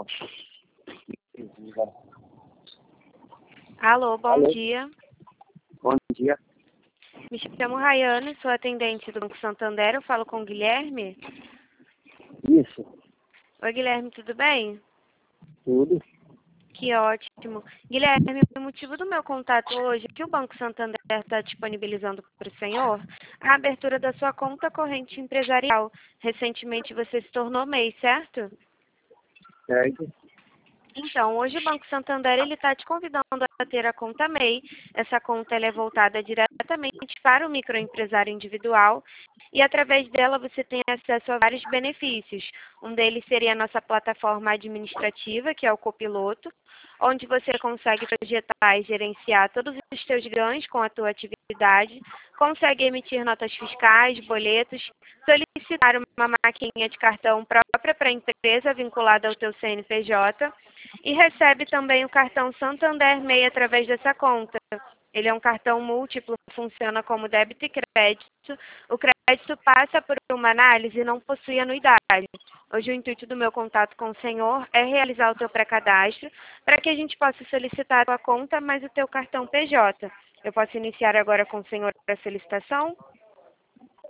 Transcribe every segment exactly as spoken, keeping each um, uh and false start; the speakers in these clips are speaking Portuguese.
Alô, bom Alô? dia. Bom dia. Me chamo Rayane, sou atendente do Banco Santander. Eu falo com o Guilherme. Isso, Oi, Guilherme, tudo bem? tudo. Que ótimo. Guilherme, o motivo do meu contato hoje é que o Banco Santander está disponibilizando para o senhor a abertura da sua conta corrente empresarial. Recentemente você se tornou M E I, certo? Certo? Então, hoje o Banco Santander ele está te convidando a ter a conta M E I. Essa conta ela é voltada diretamente para o microempresário individual e através dela você tem acesso a vários benefícios. Um deles seria a nossa plataforma administrativa, que é o Copiloto, onde você consegue projetar e gerenciar todos os seus ganhos com a tua atividade, consegue emitir notas fiscais, boletos, solicitar uma maquininha de cartão própria para a empresa vinculada ao teu C N P J e recebe também o cartão Santander M E I através dessa conta. Ele é um cartão múltiplo, funciona como débito e crédito. O crédito passa por uma análise e não possui anuidade. Hoje o intuito do meu contato com o senhor é realizar o teu pré-cadastro para que a gente possa solicitar a tua conta mais o teu cartão P J. Eu posso iniciar agora com o senhor a solicitação?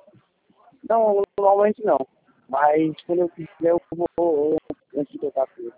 Não, normalmente não. Mas quando eu quiser eu vou antes de botar tudo.